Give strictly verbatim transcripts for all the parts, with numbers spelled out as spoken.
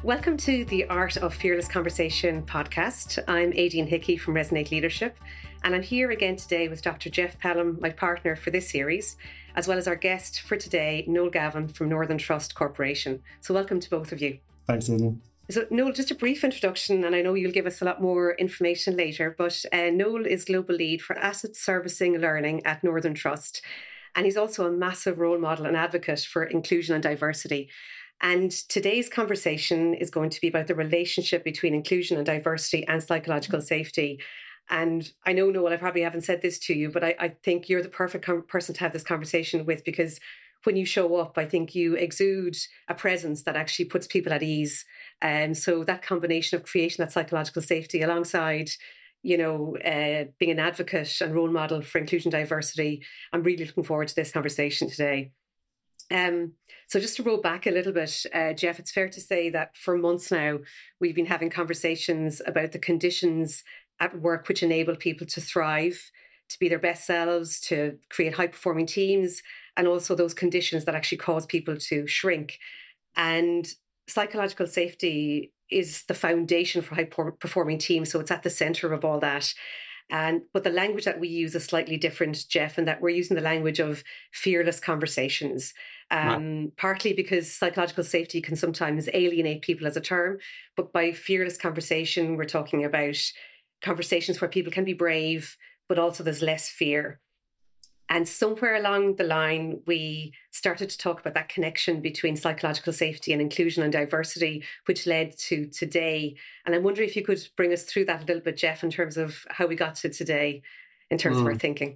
Welcome to the Art of Fearless Conversation podcast. I'm Aideen Hickey from Resonate Leadership, and I'm here again today with Doctor Jeff Pelham, my partner for this series, as well as our guest for today, Noel Gavin from Northern Trust Corporation. So welcome to both of you. Thanks, Aideen. So Noel, just a brief introduction, and I know you'll give us a lot more information later, but uh, Noel is Global Lead for Asset Servicing Learning at Northern Trust, and he's also a massive role model and advocate for inclusion and diversity. And today's conversation is going to be about the relationship between inclusion and diversity and psychological safety. And I know, Noel, I probably haven't said this to you, but I, I think you're the perfect com- person to have this conversation with, because when you show up, I think you exude a presence that actually puts people at ease. And so that combination of creating that psychological safety alongside, you know, uh, being an advocate and role model for inclusion and diversity, I'm really looking forward to this conversation today. Um, so just to roll back a little bit, uh, Jeff, it's fair to say that for months now, we've been having conversations about the conditions at work which enable people to thrive, to be their best selves, to create high-performing teams, and also those conditions that actually cause people to shrink. And psychological safety is the foundation for high-performing teams, so it's at the centre of all that. And but the language that we use is slightly different, Jeff, in that we're using the language of fearless conversations. Um, right. Partly because psychological safety can sometimes alienate people as a term, but by fearless conversation, we're talking about conversations where people can be brave, but also there's less fear. And somewhere along the line, we started to talk about that connection between psychological safety and inclusion and diversity, which led to today. And I'm wondering if you could bring us through that a little bit, Jeff, in terms of how we got to today, in terms mm. of our thinking.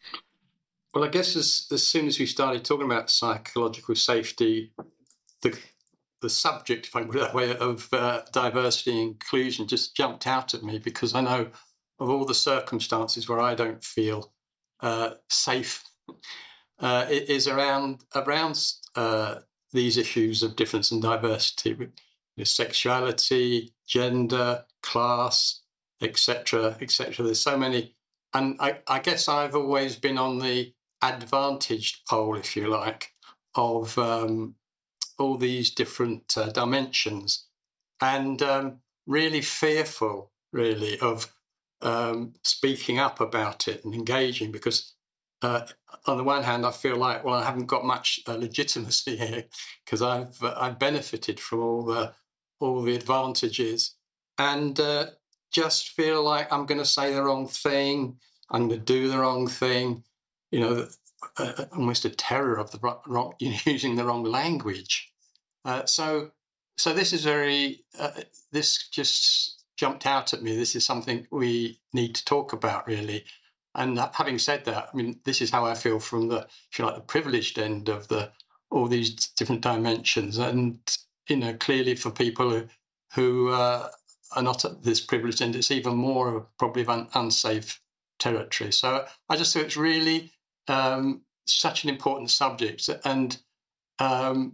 Well, I guess as, as soon as we started talking about psychological safety, the the subject, if I put it that way, of uh, diversity and inclusion just jumped out at me, because I know of all the circumstances where I don't feel uh, safe, uh, it is around around uh, these issues of difference and diversity, with you know, sexuality, gender, class, et cetera, et cetera. There's so many, and I, I guess I've always been on the advantaged pole, if you like, of um, all these different uh, dimensions, and um, really fearful, really, of um, speaking up about it and engaging, because uh, on the one hand, I feel like, well, I haven't got much uh, legitimacy here, because I've uh, I've benefited from all the all the advantages, and uh, just feel like I'm going to say the wrong thing, I'm going to do the wrong thing. You know, uh, almost a terror of the wrong, you know, using the wrong language. Uh, so, so this is very. Uh, this just jumped out at me. This is something we need to talk about, really. And having said that, I mean, this is how I feel from the, if you like, the privileged end of the all these different dimensions. And you know, clearly for people who who uh, are not at this privileged end, it's even more probably of an unsafe territory. So I just think it's really um, such an important subject, and um,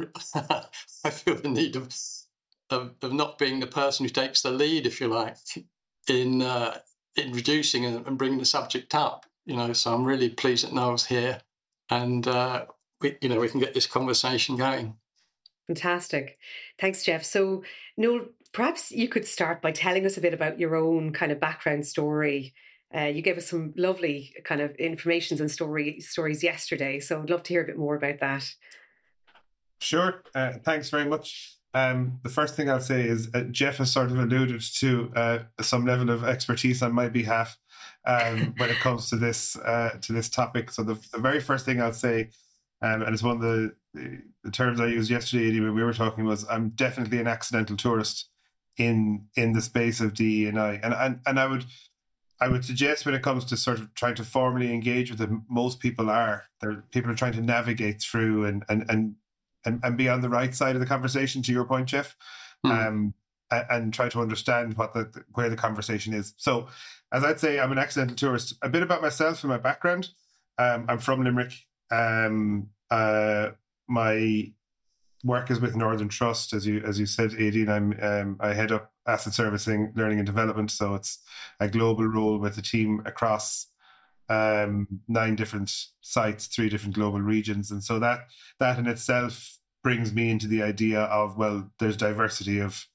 I feel the need of, of of not being the person who takes the lead, if you like, in uh, in reducing and, and bringing the subject up. You know, so I'm really pleased that Noel's here, and uh, we, you know, we can get this conversation going. Fantastic, thanks, Jeff. So, Noel, perhaps you could start by telling us a bit about your own kind of background story. Uh, you gave us some lovely kind of information and story stories yesterday, so I'd love to hear a bit more about that. Sure. Uh, thanks very much. Um, the first thing I'll say is uh, Jeff has sort of alluded to uh, some level of expertise on my behalf um, when it comes to this uh, to this topic. So the, the very first thing I'll say, um, and it's one of the, the, the terms I used yesterday when we were talking, was I'm definitely an accidental tourist in in the space of D E and I, and and and I would. I would suggest when it comes to sort of trying to formally engage with them, most people are. They're, people are trying to navigate through and and and and, and be on the right side of the conversation, to your point, Jeff, mm. um, and, and try to understand what the where the conversation is. So, as I'd say, I'm an accidental tourist. A bit about myself and my background. Um, I'm from Limerick. Um, uh, my work is with Northern Trust, as you as you said, Aideen. I'm um, I head up asset servicing, learning and development. So it's a global role with a team across um, nine different sites, three different global regions, and so that that in itself brings me into the idea of, well, there's diversity of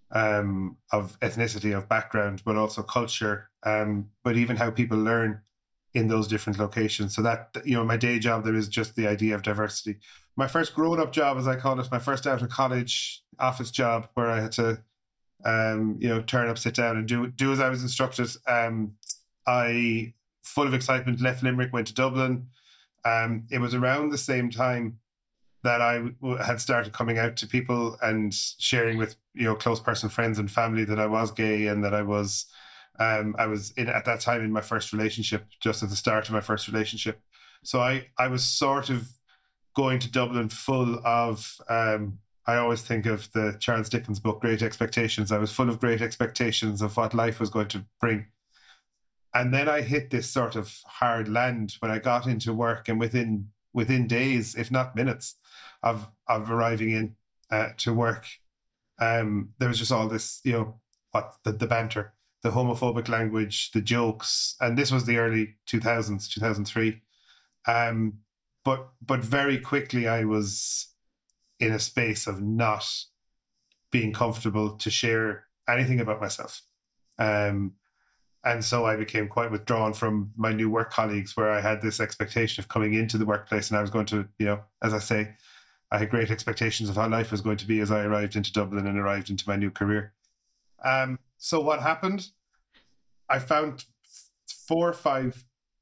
um, of ethnicity, of background, but also culture, um, but even how people learn in those different locations. So that, you know, my day job, there is just the idea of diversity. My first grown-up job, as I call it, my first out of college office job, where I had to, um, you know, turn up, sit down, and do do as I was instructed. Um, I, full of excitement, left Limerick, went to Dublin. Um, it was around the same time that I w- had started coming out to people and sharing with, you know, close personal friends and family that I was gay, and that I was, um, I was in at that time in my first relationship, just at the start of my first relationship. So I, I was sort of going to Dublin full of, um, I always think of the Charles Dickens book, Great Expectations. I was full of great expectations of what life was going to bring. And then I hit this sort of hard land when I got into work, and within within days, if not minutes, of of arriving in uh, to work, um, there was just all this, you know, what the, the banter, the homophobic language, the jokes, and this was the early two thousands, two thousand three. Um, but but very quickly, I was in a space of not being comfortable to share anything about myself. Um, And so I became quite withdrawn from my new work colleagues, where I had this expectation of coming into the workplace, and I was going to, you know, as I say, I had great expectations of how life was going to be as I arrived into Dublin and arrived into my new career. Um, so what happened? I found four or five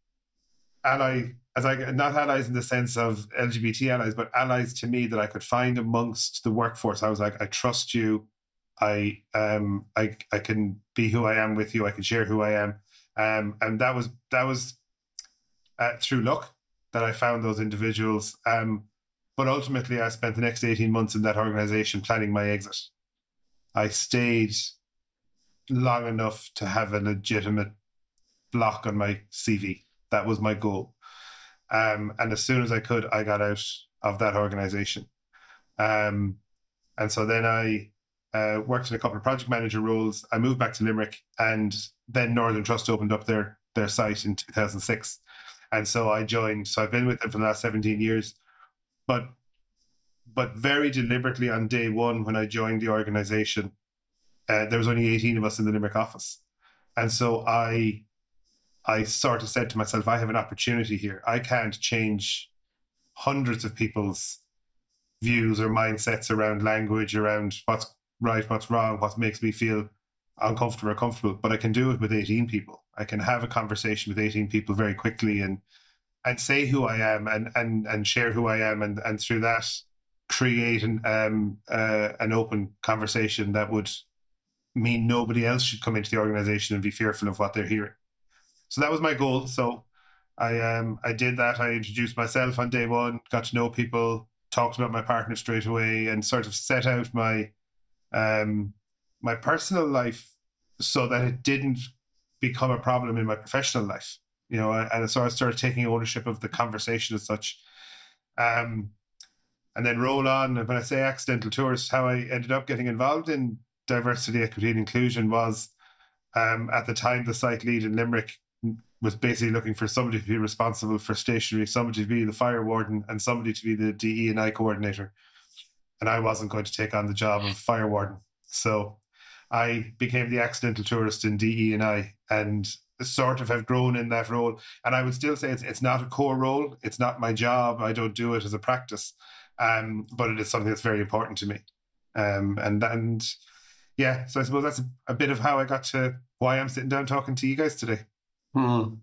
ally, as I not allies in the sense of L G B T allies, but allies to me that I could find amongst the workforce. I was like, I trust you. I um I I can be who I am with you. I can share who I am, um, and that was that was uh, through luck that I found those individuals. Um, but ultimately, I spent the next eighteen months in that organization planning my exit. I stayed long enough to have a legitimate block on my C V. That was my goal. Um, and as soon as I could, I got out of that organization. Um, and so then I. Uh, worked in a couple of project manager roles. I moved back to Limerick, and then Northern Trust opened up their their site in two thousand six. And so I joined. So I've been with them for the last seventeen years. But but very deliberately on day one, when I joined the organization, uh, there was only eighteen of us in the Limerick office. And so I I sort of said to myself, I have an opportunity here. I can't change hundreds of people's views or mindsets around language, around what's right, what's wrong, what makes me feel uncomfortable or comfortable, but I can do it with eighteen people. I can have a conversation with eighteen people very quickly and and say who I am and and and share who I am, and and through that create an um uh, an open conversation that would mean nobody else should come into the organization and be fearful of what they're hearing. So that was my goal. So I um I did that. I introduced myself on day one, got to know people, talked about my partner straight away, and sort of set out my Um, my personal life so that it didn't become a problem in my professional life, you know, and so I started taking ownership of the conversation as such. Um, and then roll on, when I say accidental tourist, how I ended up getting involved in diversity, equity and inclusion was, um, at the time, the site lead in Limerick was basically looking for somebody to be responsible for stationery, somebody to be the fire warden, and somebody to be the D E and I coordinator. And I wasn't going to take on the job of fire warden. So I became the accidental tourist in D E and I, and sort of have grown in that role. And I would still say it's it's not a core role. It's not my job. I don't do it as a practice. Um, but it is something that's very important to me. Um, and, and yeah, so I suppose that's a, a bit of how I got to why I'm sitting down talking to you guys today. Hmm.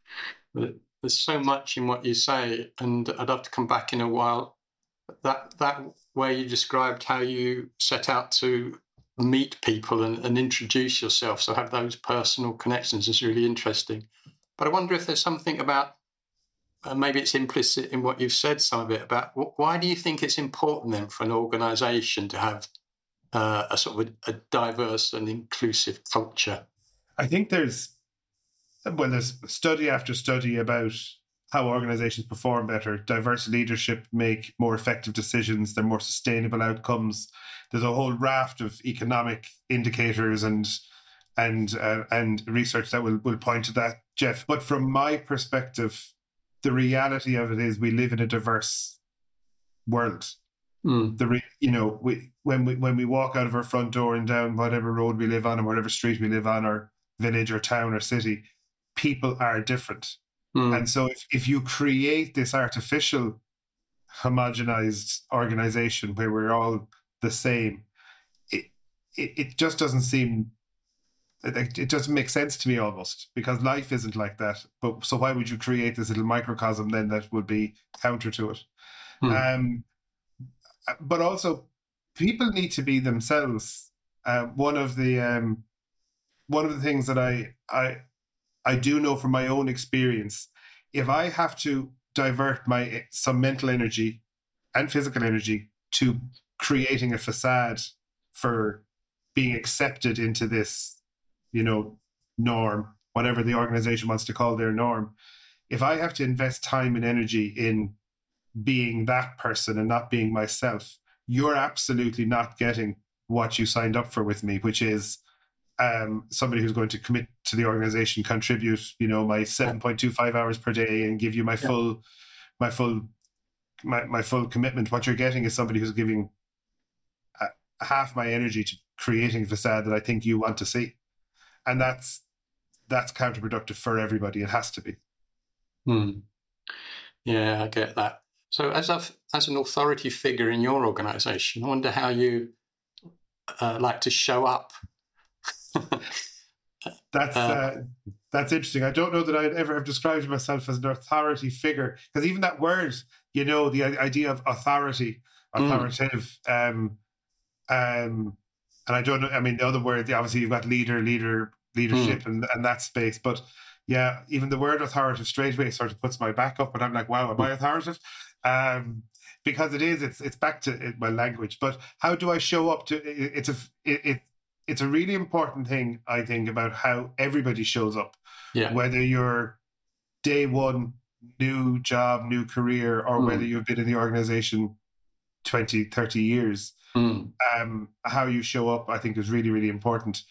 There's so much in what you say, and I'd love to come back in a while. That that where you described how you set out to meet people and, and introduce yourself, so have those personal connections, is really interesting. But I wonder if there's something about, uh, maybe it's implicit in what you've said, some of it, about wh- why do you think it's important then for an organisation to have uh, a sort of a, a diverse and inclusive culture? I think there's, well, there's study after study about how organizations perform better. Diverse leadership make more effective decisions. They're more sustainable outcomes. There's a whole raft of economic indicators and and uh, and research that will, will point to that, Jeff. But from my perspective, the reality of it is we live in a diverse world. Mm. The re, you know, we when we when we walk out of our front door and down whatever road we live on and whatever street we live on, or village or town or city, people are different. Mm. And so if, if you create this artificial homogenized organization where we're all the same, it it, it just doesn't seem it, it doesn't make sense to me almost, because life isn't like that. But so why would you create this little microcosm then that would be counter to it? Mm. Um, but also people need to be themselves. Uh, one of the um, one of the things that I I I do know from my own experience, if I have to divert my some mental energy and physical energy to creating a facade for being accepted into this, you know, norm, whatever the organization wants to call their norm, if I have to invest time and energy in being that person and not being myself, you're absolutely not getting what you signed up for with me, which is um, somebody who's going to commit to the organization, contribute, you know, my seven point two five hours per day and give you my yeah. full, my full, my, my full commitment. What you're getting is somebody who's giving a, half my energy to creating a facade that I think you want to see. And that's, that's counterproductive for everybody. It has to be. Hmm. Yeah, I get that. So as a, as an authority figure in your organisation, I wonder how you uh, like to show up. that's uh, uh, that's interesting. I don't know that I'd ever have described myself as an authority figure, because even that word, you know, the idea of authority, authoritative, mm. um, um, and I don't know, I mean, the other word, obviously you've got leader, leader, leadership, mm. and, and that space, but yeah, even the word authoritative straight away sort of puts my back up, and I'm like, wow, am mm. I authoritative? Um, because it is, it's it's back to my language. But how do I show up to? It, it's a it, it it's a really important thing, I think, about how everybody shows up. Yeah. Whether you're day one, new job, new career, or mm. whether you've been in the organization twenty, thirty years, mm. um, how you show up, I think, is really, really important.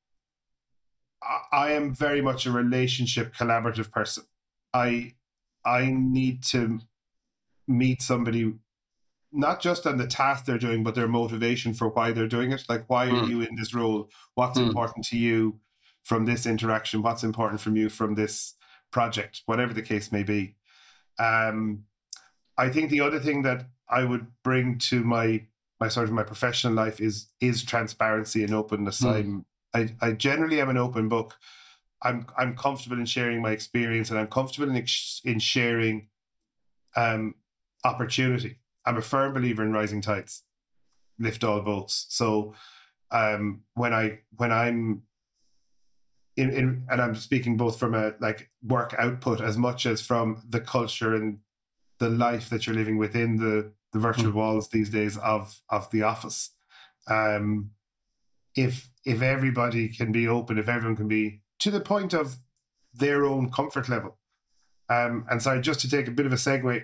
I am very much a relationship collaborative person. I I need to meet somebody not just on the task they're doing, but their motivation for why they're doing it. Like, why mm. are you in this role? What's mm. important to you from this interaction? What's important from you from this project? Whatever the case may be. Um, I think the other thing that I would bring to my my sort of my professional life is is transparency and openness. Mm. I'm I, I generally am an open book. I'm I'm comfortable in sharing my experience, and I'm comfortable in in sharing um, opportunity. I'm a firm believer in rising tides lift all boats. So um, when I when I'm in, in and I'm speaking both from a like work output as much as from the culture and the life that you're living within the the virtual mm. walls these days of of the office. Um, if if everybody can be open, if everyone can be to the point of their own comfort level. Um, and sorry, just to take a bit of a segue,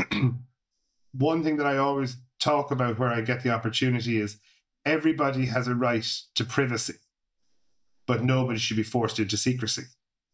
one thing that I always talk about where I get the opportunity is everybody has a right to privacy, but nobody should be forced into secrecy.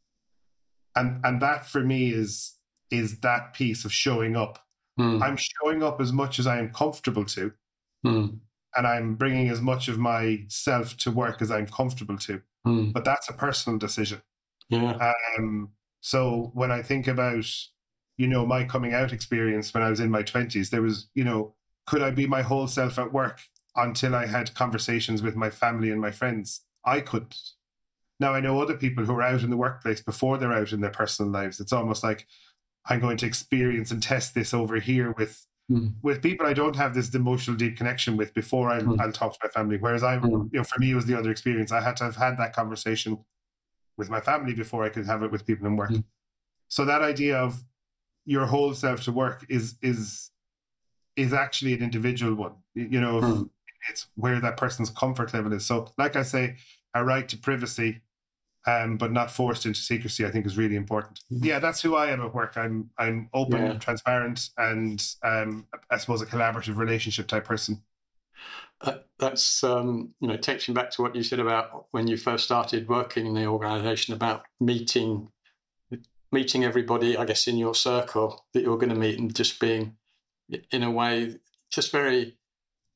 And and that for me is is that piece of showing up. Mm. I'm showing up as much as I am comfortable to. Mm. And I'm bringing as much of myself to work as I'm comfortable to. Mm. But that's a personal decision. Yeah. Um, so when I think about, you know, my coming out experience when I was in my twenties, there was, you know, could I be my whole self at work until I had conversations with my family and my friends? I couldn't. Now, I know other people who are out in the workplace before they're out in their personal lives. It's almost like I'm going to experience and test this over here with Mm. with people I don't have this emotional deep connection with before I'll, mm. I'll talk to my family. Whereas I'm, mm. you know, for me, it was the other experience. I had to have had that conversation with my family before I could have it with people in work. Mm. So that idea of your whole self to work is is is actually an individual one. You know, mm. it's where that person's comfort level is. So, like I say, a right to privacy, um, but not forced into secrecy, I think is really important. Mm. Yeah, that's who I am at work. I'm I'm open, yeah. transparent, and um, I suppose a collaborative relationship type person. Uh, that's um, you know, takes me back to what you said about when you first started working in the organisation about meeting meeting everybody, I guess, in your circle that you're going to meet, and just being, in a way, just very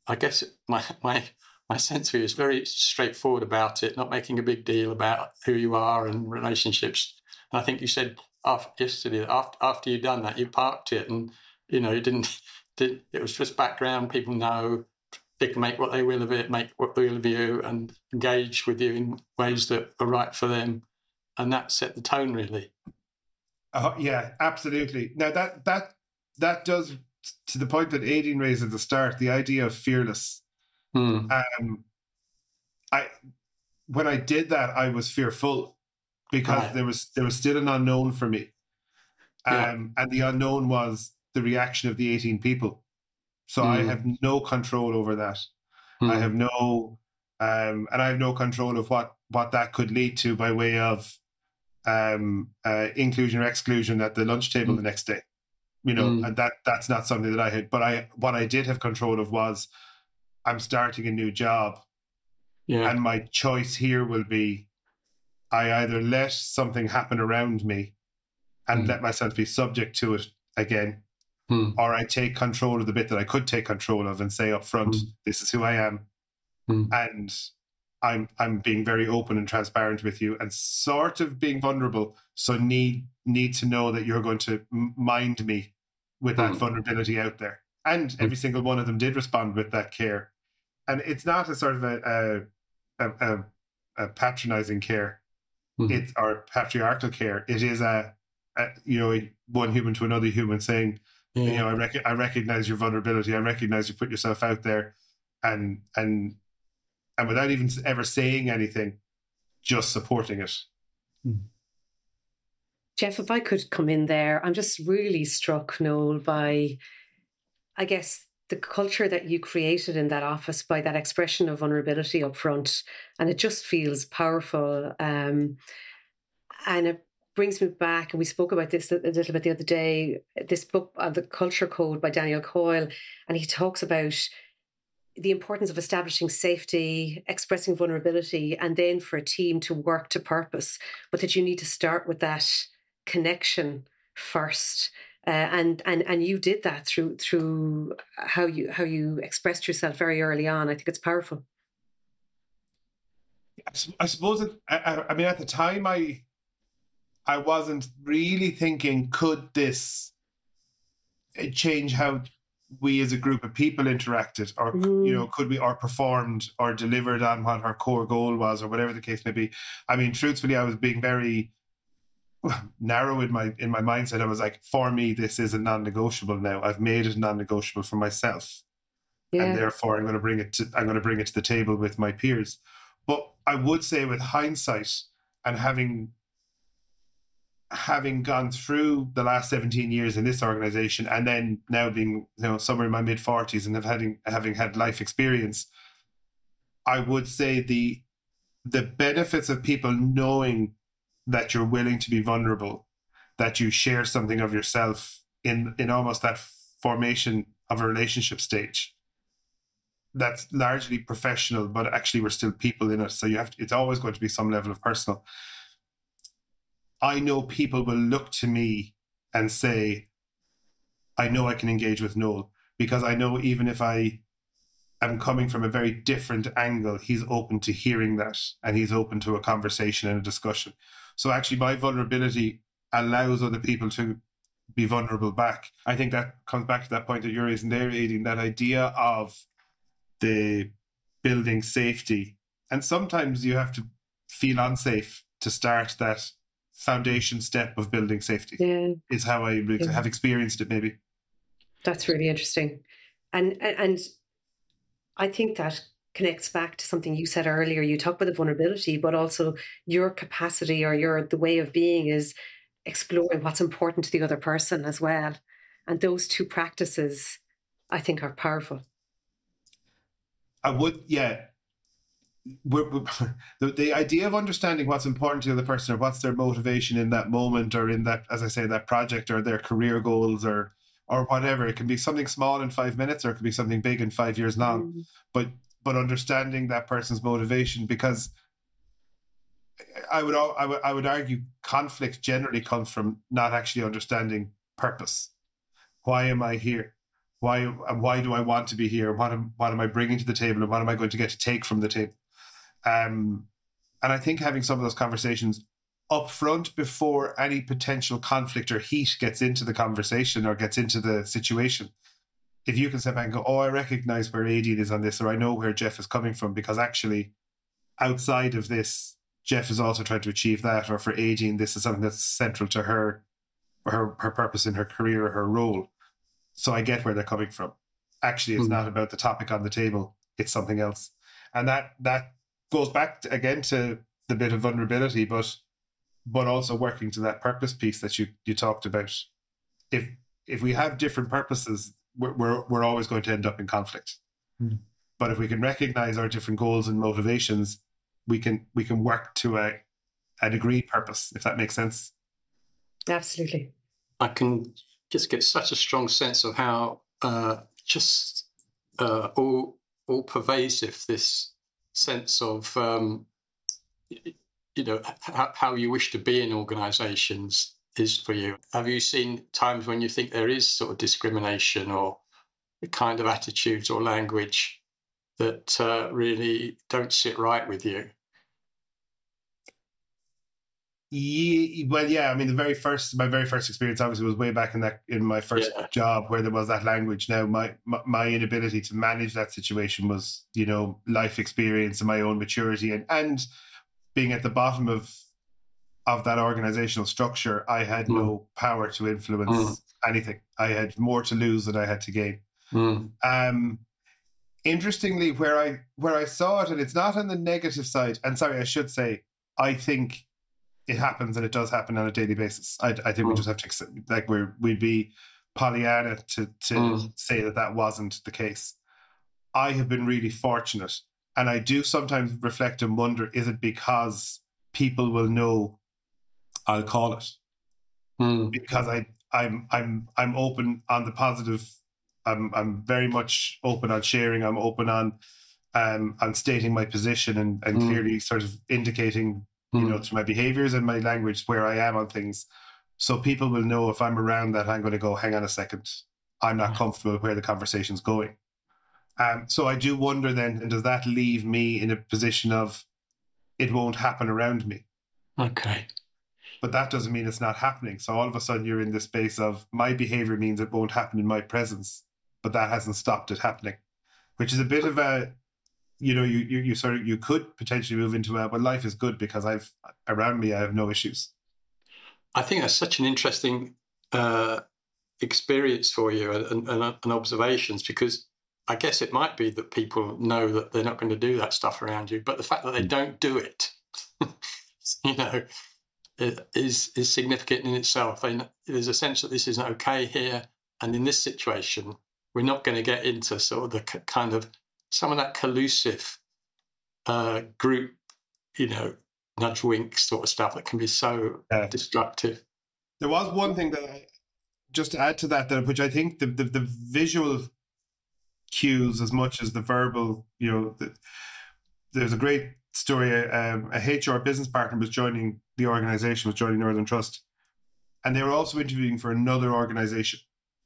I guess my my my sense of you is very straightforward about it, not making a big deal about who you are and relationships. And I think you said after, yesterday after after you'd done that, you parked it, and you know you didn't. Did, it was just background. People know they can make what they will of it, make what they will of you, and engage with you in ways that are right for them, and that set the tone really. Uh, yeah, absolutely. Now that that that does, to the point that Aideen raised at the start, the idea of fearless. Hmm. Um, I when I did that, I was fearful because Right. there was there was still an unknown for me, um, Yeah. and the unknown was the reaction of the eighteen people. So I Hmm. have no control over that. I Hmm. have no, um, and I have no control of what what that could lead to by way of um, uh, inclusion or exclusion at the lunch table Hmm. the next day. You know, Hmm. and that that's not something that I had. But I what I did have control of was I'm starting a new job, Yeah. and my choice here will be I either let something happen around me and Hmm. let myself be subject to it again, Hmm. or I take control of the bit that I could take control of and say up front, Hmm. this is who I am, Hmm. and I'm I'm being very open and transparent with you, and sort of being vulnerable. So need need to know that you're going to m- mind me with that Hmm. vulnerability out there. And every single one of them did respond with that care. And it's not a sort of a a, a, a, a patronizing care, Hmm. it's our patriarchal care. It is a, a you know one human to another human saying, Yeah. you know, I rec- I recognize your vulnerability. I recognize you put yourself out there, and and and without even ever saying anything, just supporting it. Jeff, if I could come in there, I'm just really struck, Noel, by, I guess, the culture that you created in that office, by that expression of vulnerability up front. And it just feels powerful. Um, and it brings me back, and we spoke about this a little bit the other day, this book, uh, The Culture Code by Daniel Coyle, and he talks about the importance of establishing safety, expressing vulnerability, and then for a team to work to purpose, but that you need to start with that connection first. Uh, and and and you did that through through how you how you expressed yourself very early on. I think it's powerful. I suppose it, I, I mean, at the time, I I wasn't really thinking, could this change how we as a group of people interacted, or mm. you know, could we or performed or delivered on what our core goal was, or whatever the case may be. I mean, truthfully, I was being very narrow in my in my mindset. I was like, for me, this is a non-negotiable now. I've made it non-negotiable for myself, yeah. and therefore I'm going to bring it to I'm going to bring it to the table with my peers. But I would say, with hindsight and having having gone through the last seventeen years in this organization, and then now being, you know, somewhere in my mid forties and have having having had life experience, I would say the the benefits of people knowing that you're willing to be vulnerable, that you share something of yourself in in almost that formation of a relationship stage that's largely professional, but actually we're still people in it, so you have to, it's always going to be some level of personal. I know people will look to me and say, I know I can engage with Noel, because I know even if I am coming from a very different angle, he's open to hearing that, and he's open to a conversation and a discussion. So actually my vulnerability allows other people to be vulnerable back. I think that comes back to that point that you're raising there, Aideen, that idea of the building safety. And sometimes you have to feel unsafe to start that foundation step of building safety. Yeah. Is how I yeah. have experienced it, maybe. That's really interesting. And and I think that connects back to something you said earlier. You talk about the vulnerability, but also your capacity, or your the way of being is exploring what's important to the other person as well. And those two practices, I think, are powerful. I would, yeah. We're, we're, the, the idea of understanding what's important to the other person, or what's their motivation in that moment, or in that, as I say, that project, or their career goals, or or whatever. It can be something small in five minutes, or it can be something big in five years long. Mm. But but understanding that person's motivation, because I would I would I would argue conflict generally comes from not actually understanding purpose. Why am I here? Why why do I want to be here? What am what am I bringing to the table, and what am I going to get to take from the table? Um, and I think having some of those conversations up front before any potential conflict or heat gets into the conversation or gets into the situation, if you can step back and go, oh, I recognize where Aideen is on this, or I know where Jeff is coming from, because actually outside of this, Jeff is also trying to achieve that, or for Aideen, this is something that's central to her, her, her purpose in her career or her role. So I get where they're coming from. Actually, it's mm. not about the topic on the table. It's something else. And that that goes back to, again to the bit of vulnerability, but but also working to that purpose piece that you you talked about. If if we have different purposes, we're we're, we're always going to end up in conflict. Mm. But if we can recognize our different goals and motivations, we can we can work to a an agreed purpose, if that makes sense. Absolutely. I can just get such a strong sense of how uh, just uh, all all pervasive this sense of um, you know how, how you wish to be in organisations is for you. Have you seen times when you think there is sort of discrimination or the kind of attitudes or language that uh, really don't sit right with you? Yeah, well, yeah. I mean, the very first, my very first experience, obviously, was way back in that in my first yeah. job where there was that language. Now, my, my my inability to manage that situation was, you know, life experience and my own maturity, and and being at the bottom of of that organizational structure, I had mm. no power to influence mm. anything. I had more to lose than I had to gain. Mm. Um, interestingly, where I where I saw it, and it's not on the negative side. And sorry, I should say, I think it happens, and it does happen on a daily basis. I, I think mm. we just have to accept, like we're we'd be Pollyanna to to mm. say that that wasn't the case. I have been really fortunate, and I do sometimes reflect and wonder: is it because people will know I'll call it mm. because I I'm I'm I'm open on the positive. I'm I'm very much open on sharing. I'm open on um on stating my position and and mm. clearly sort of indicating, you know, through my behaviors and my language where I am on things. So people will know if I'm around that I'm going to go, hang on a second, I'm not comfortable with where the conversation's going. Um, so I do wonder then, and does that leave me in a position of it won't happen around me? Okay. But that doesn't mean it's not happening. So all of a sudden you're in this space of my behavior means it won't happen in my presence, but that hasn't stopped it happening, which is a bit of a, you know, you, you you sort of you could potentially move into a, well, life is good because I've around me I have no issues. I think that's such an interesting uh, experience for you and, and, and observations, because I guess it might be that people know that they're not going to do that stuff around you, but the fact that they don't do it, you know, is is significant in itself. They, there's a sense that this isn't okay here, and in this situation, we're not going to get into sort of the c- kind of some of that collusive uh, group, you know, nudge wink sort of stuff that can be so yeah. destructive. There was one thing that I, just to add to that, that which I think the, the, the visual cues as much as the verbal, you know, the, there's a great story. Um, a H R business partner was joining the organization, was joining Northern Trust, and they were also interviewing for another organization.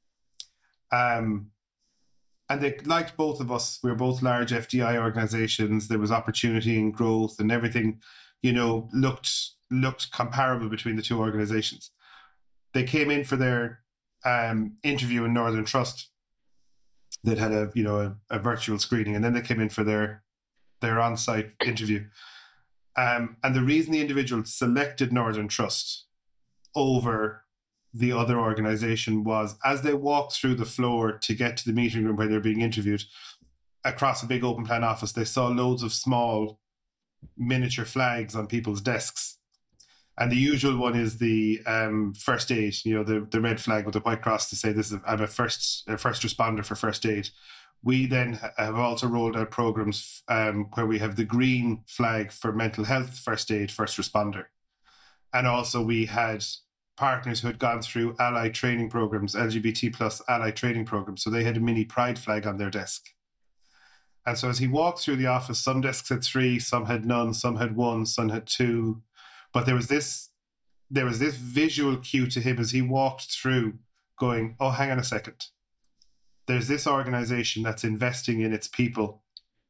Um, And they liked both of us. We were both large F D I organizations. There was opportunity and growth, and everything, you know, looked looked comparable between the two organizations. They came in for their um, interview in Northern Trust. They'd had a you know a, a virtual screening, and then they came in for their their on-site interview. Um, and the reason the individual selected Northern Trust over the other organization was, as they walked through the floor to get to the meeting room where they're being interviewed, across a big open plan office, they saw loads of small miniature flags on people's desks. And the usual one is the um, first aid, you know, the, the red flag with the white cross to say this is I'm a first a first responder for first aid. We then have also rolled out programs um, where we have the green flag for mental health, first aid, first responder. And also we had partners who had gone through allied training programs, L G B T plus allied training programs. So they had a mini pride flag on their desk. And so as he walked through the office, some desks had three, some had none, some had one, some had two. But there was this, there was this visual cue to him as he walked through going, oh, hang on a second. there's this organization that's investing in its people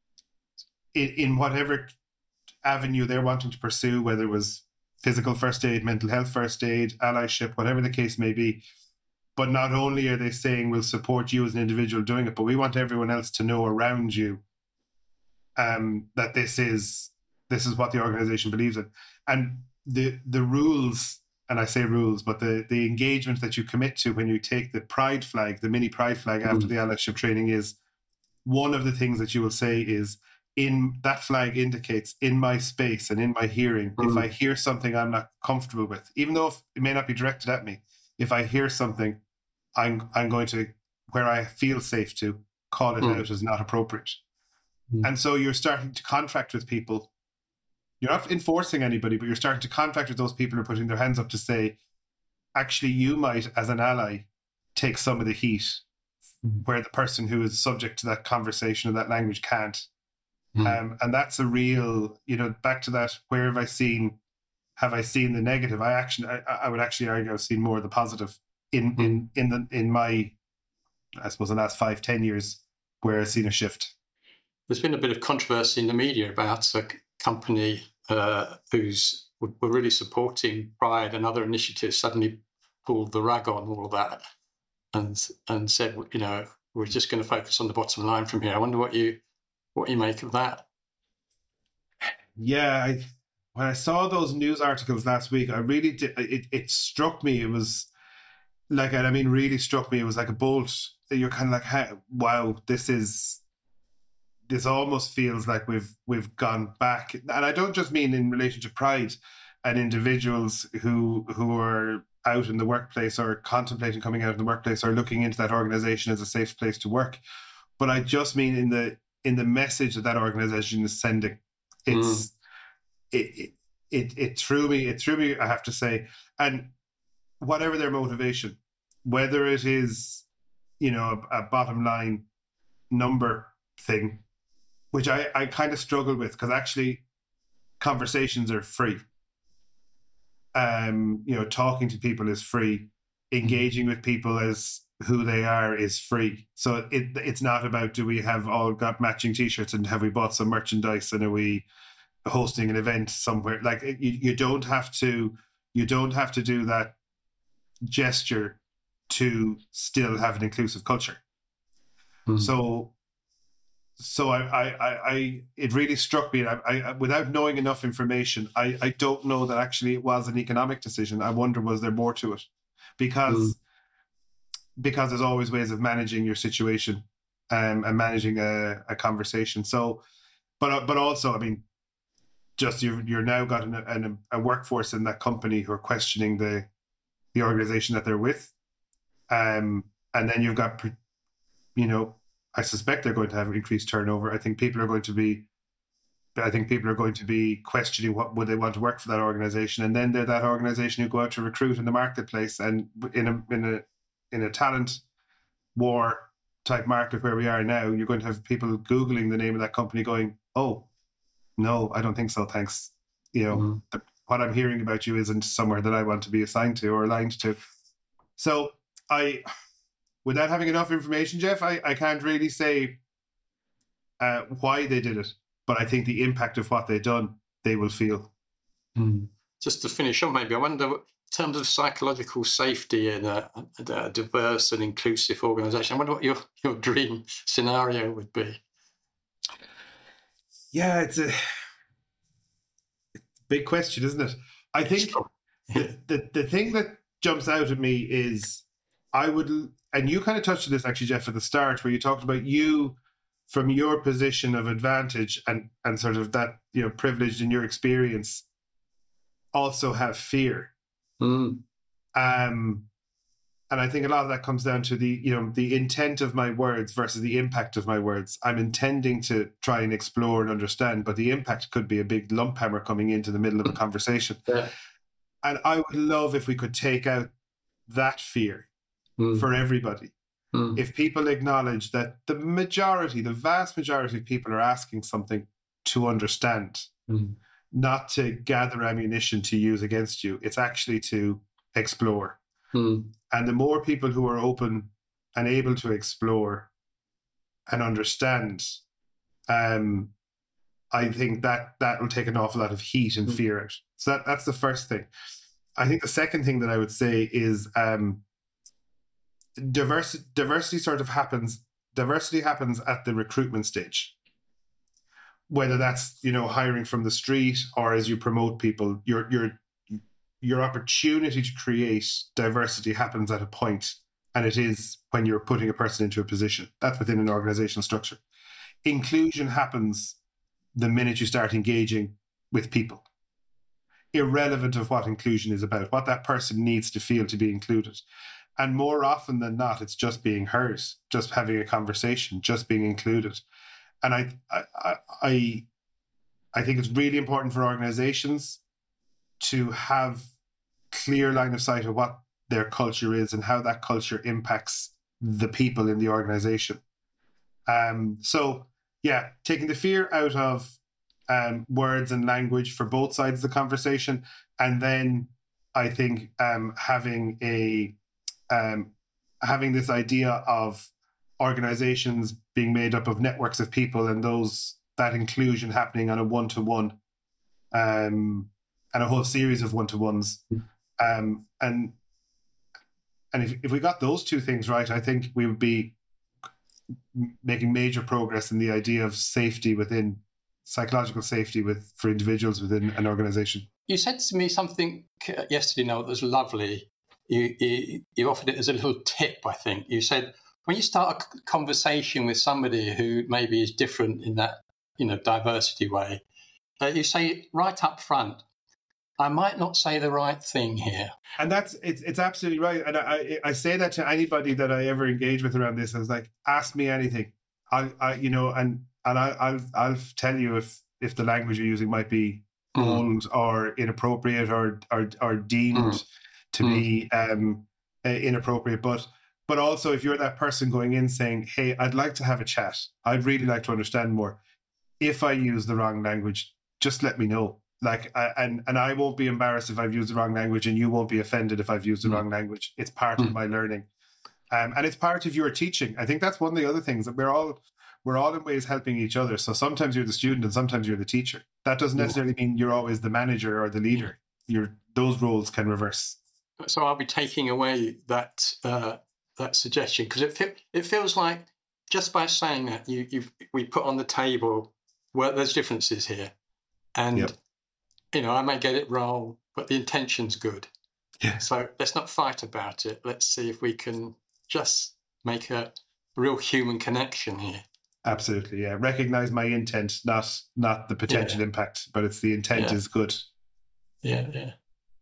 in, in whatever avenue they're wanting to pursue, whether it was physical first aid, mental health first aid, allyship, whatever the case may be. But not only are they saying we'll support you as an individual doing it, but we want everyone else to know around you um, that this is this is what the organization believes in. And the the rules, and I say rules, but the, the engagement that you commit to when you take the pride flag, the mini pride flag after mm. the allyship training, is one of the things that you will say is, in that flag indicates in my space and in my hearing, mm. if I hear something I'm not comfortable with, even though if it may not be directed at me, if I hear something, I'm I'm going to, where I feel safe to, call it mm. out as not appropriate. Mm. And so you're starting to contract with people. You're not enforcing anybody, but you're starting to contract with those people who are putting their hands up to say, actually, you might, as an ally, take some of the heat mm. where the person who is subject to that conversation or that language can't. Mm. Um, and that's a real, you know, back to that, where have I seen, have I seen the negative? I actually, I, I would actually argue I've seen more of the positive in, mm. in, in the, in my, I suppose, the last five, ten years where I've seen a shift. There's been a bit of controversy in the media about a company uh, who's were really supporting Pride and other initiatives suddenly pulled the rug on all of that and and said, you know, we're just going to focus on the bottom line from here. I wonder what you what you make of that. Yeah, I, when I saw those news articles last week, I really did. It, it struck me. It was like, and I mean, really struck me. It was like a bolt. You're kind of like, hey, wow, this is. This almost feels like we've we've gone back, and I don't just mean in relation to Pride and individuals who who are out in the workplace or contemplating coming out in the workplace or looking into that organization as a safe place to work, but I just mean in the in the message that that organization is sending. It's mm. it, it it it threw me. It threw me. I have to say, and whatever their motivation, whether it is, you know, a, a bottom line number thing, which I, I kind of struggle with, because actually conversations are free. Um, you know, talking to people is free. Engaging with people as who they are is free. So it it's not about, do we have all got matching T-shirts and have we bought some merchandise and are we hosting an event somewhere? Like, you, you don't have to you don't have to do that gesture to still have an inclusive culture. Mm-hmm. So. So I, I, I, I, it really struck me. I, I, without knowing enough information, I, I don't know that actually it was an economic decision. I wonder, was there more to it? Because, mm. because there's always ways of managing your situation, um, and managing a, a conversation. So, but but also, I mean, just you've you're now got an, an, a workforce in that company who are questioning the the organization that they're with, um, and then you've got, you know. I suspect they're going to have increased turnover. I think people are going to be, I think people are going to be questioning what would they want to work for that organization, and then they're that organization who go out to recruit in the marketplace, and in a in a in a talent war type market where we are now, you're going to have people googling the name of that company, going, "Oh, no, I don't think so, thanks." You know, mm-hmm. the, what I'm hearing about you isn't somewhere that I want to be assigned to or aligned to. So I. Without having enough information, Jeff, I, I can't really say uh, why they did it, but I think the impact of what they've done, they will feel. Mm. Just to finish on, maybe, I wonder, in terms of psychological safety in a, a diverse and inclusive organisation, I wonder what your, your dream scenario would be. Yeah, it's a big question, isn't it? I think the, the, the thing that jumps out at me is I would... And you kind of touched on this, actually, Jeff, at the start, where you talked about you, from your position of advantage and, and sort of that, you know, privileged in your experience, also have fear. Mm. Um, and I think a lot of that comes down to the, you know, the intent of my words versus the impact of my words. I'm intending to try and explore and understand, but the impact could be a big lump hammer coming into the middle of a conversation. Yeah. And I would love if we could take out that fear. Mm. For everybody. Mm. If people acknowledge that the majority, the vast majority of people are asking something to understand, mm. not to gather ammunition to use against you, it's actually to explore. Mm. And the more people who are open and able to explore, and understand, um, I think that that will take an awful lot of heat and fear out. So that, that's the first thing. I think the second thing that I would say is um, diversity. Diversity sort of happens. Diversity happens at the recruitment stage. Whether that's, you know, hiring from the street or as you promote people, your your your opportunity to create diversity happens at a point, and it is when you're putting a person into a position. That's within an organizational structure. Inclusion happens the minute you start engaging with people, irrelevant of what inclusion is about, what that person needs to feel to be included. And more often than not, it's just being heard, just having a conversation, just being included. And I, I, I, I think it's really important for organizations to have clear line of sight of what their culture is and how that culture impacts the people in the organization. Um, so, yeah, taking the fear out of um, words and language for both sides of the conversation, and then I think um, having a um, having this idea of organizations being made up of networks of people, and those that inclusion happening on a one-to-one, um, and a whole series of one-to-ones, um, and and if if we got those two things right, I think we would be making major progress in the idea of safety within psychological safety with for individuals within an organization. You said to me something yesterday, Noel, that was lovely. You, you you offered it as a little tip, I think. You said when you start a conversation with somebody who maybe is different in that, you know, diversity way, uh, you say right up front, I might not say the right thing here. And that's, it's it's absolutely right. And I, I say that to anybody that I ever engage with around this. I was like, ask me anything. I, I you know, and and I, I'll I'll tell you if if the language you're using might be mm. old or inappropriate or or, or deemed mm. to mm. be um, inappropriate. But but also if you're that person going in saying, hey, I'd like to have a chat. I'd really like to understand more. If I use the wrong language, just let me know. Like, uh, and and I won't be embarrassed if I've used the wrong language, and you won't be offended if I've used the mm. wrong language. It's part mm. of my learning, um, and it's part of your teaching. I think that's one of the other things that we're all we're all in ways helping each other. So sometimes you're the student, and sometimes you're the teacher. That doesn't necessarily mean you're always the manager or the leader. You're those roles can reverse. So I'll be taking away that uh, that suggestion, because it fe- it feels like just by saying that you you we put on the table where there's differences here, and. Yep. You know, I may get it wrong, but the intention's good. Yeah. So let's not fight about it. Let's see if we can just make a real human connection here. Absolutely, yeah. Recognize my intent, not not the potential yeah. impact, but it's the intent yeah. is good. Yeah, yeah.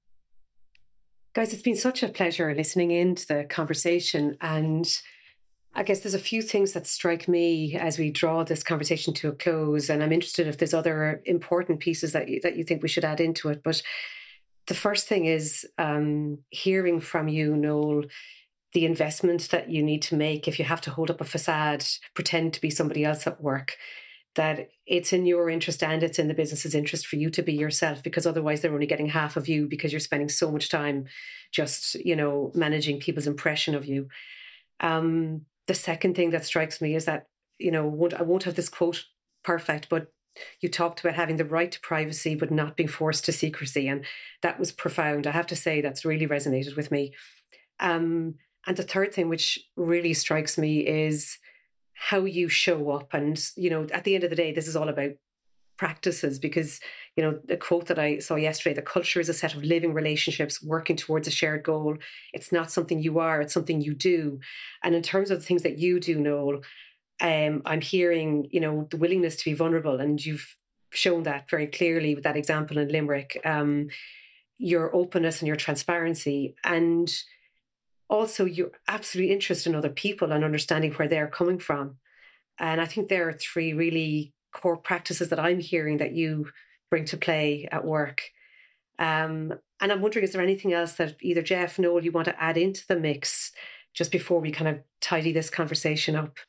Guys, it's been such a pleasure listening in to the conversation, and I guess there's a few things that strike me as we draw this conversation to a close, and I'm interested if there's other important pieces that you, that you think we should add into it. But the first thing is um, hearing from you, Noel, the investment that you need to make if you have to hold up a facade, pretend to be somebody else at work, that it's in your interest and it's in the business's interest for you to be yourself, because otherwise they're only getting half of you because you're spending so much time just, you know, managing people's impression of you. Um, The second thing that strikes me is that, you know, won't, I won't have this quote perfect, but you talked about having the right to privacy, but not being forced to secrecy. And that was profound. I have to say that's really resonated with me. Um, and the third thing, which really strikes me, is how you show up. And, you know, at the end of the day, this is all about practices, because, you know, the quote that I saw yesterday, the culture is a set of living relationships working towards a shared goal. It's not something you are, it's something you do. And in terms of the things that you do, Noel, um, I'm hearing, you know, the willingness to be vulnerable, and you've shown that very clearly with that example in Limerick, um, your openness and your transparency, and also your absolute interest in other people and understanding where they're coming from. And I think there are three really core practices that I'm hearing that you bring to play at work. Um, and I'm wondering, is there anything else that either Jeff, Noel, you want to add into the mix just before we kind of tidy this conversation up?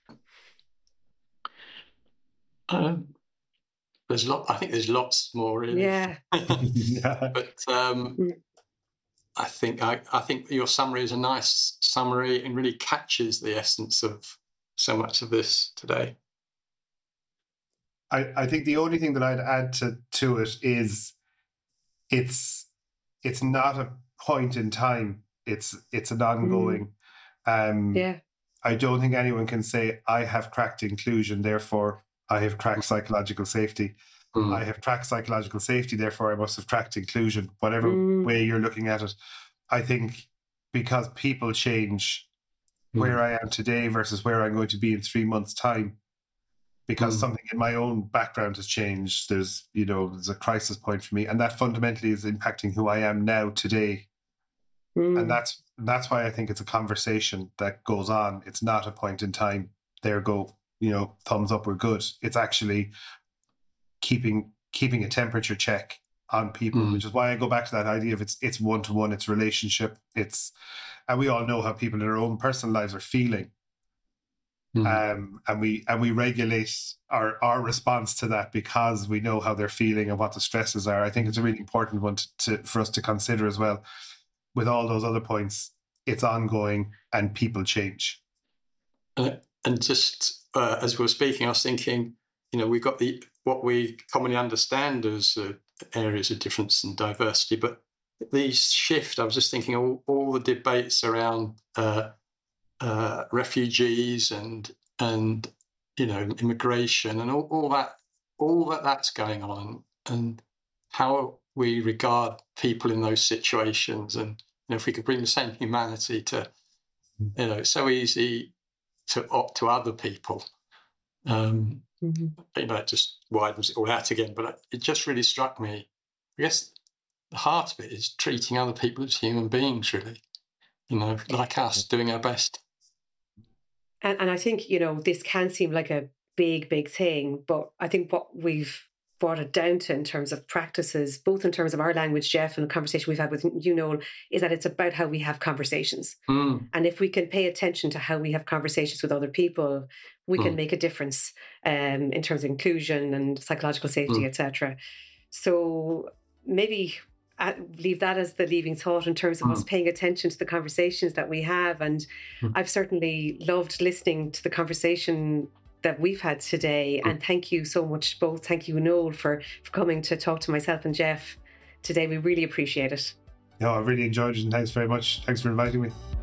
Um, there's lot. I think there's lots more. Really. Yeah. But um, mm. I think I, I think your summary is a nice summary and really captures the essence of so much of this today. I, I think the only thing that I'd add to, to it is it's it's not a point in time. It's it's an ongoing. Mm. Um, yeah. I don't think anyone can say, I have cracked inclusion, therefore I have cracked psychological safety. Mm. I have cracked psychological safety, therefore I must have cracked inclusion. Whatever mm. way you're looking at it, I think because people change mm. where I am today versus where I'm going to be in three months' time, because mm. something in my own background has changed. There's, you know, there's a crisis point for me, and that fundamentally is impacting who I am now today. Mm. And that's that's why I think it's a conversation that goes on. It's not a point in time. There go, you know, thumbs up, we're good. It's actually keeping keeping a temperature check on people, mm. which is why I go back to that idea of it's it's one to one, it's relationship, it's, and we all know how people in their own personal lives are feeling. Mm. Um, and we and we regulate our, our response to that because we know how they're feeling and what the stresses are. I think it's a really important one to, to for us to consider as well. With all those other points, it's ongoing and people change. Uh, and just uh, as we were speaking, I was thinking, you know, we've got the what we commonly understand as uh, areas of difference and diversity, but these shift. I was just thinking all, all the debates around uh, uh, refugees and and you know immigration and all, all that all that that's going on, and how we regard people in those situations. And you know, if we could bring the same humanity to, you know, it's so easy to opt to other people. Um, mm-hmm. You know, it just widens it all out again. But it just really struck me. I guess the heart of it is treating other people as human beings, really. You know, like us, doing our best. And and I think, you know, this can seem like a big, big thing, but I think what we've brought it down to in terms of practices, both in terms of our language, Jeff, and the conversation we've had with you, Noel, is that it's about how we have conversations. Mm. And if we can pay attention to how we have conversations with other people, we mm. can make a difference um, in terms of inclusion and psychological safety, mm. et cetera. So maybe leave that as the leaving thought in terms of mm. us paying attention to the conversations that we have. And mm. I've certainly loved listening to the conversation that we've had today. And thank you so much both. Thank you, Noel, for, for coming to talk to myself and Jeff today. We really appreciate it. No, I really enjoyed it, and thanks very much. Thanks for inviting me.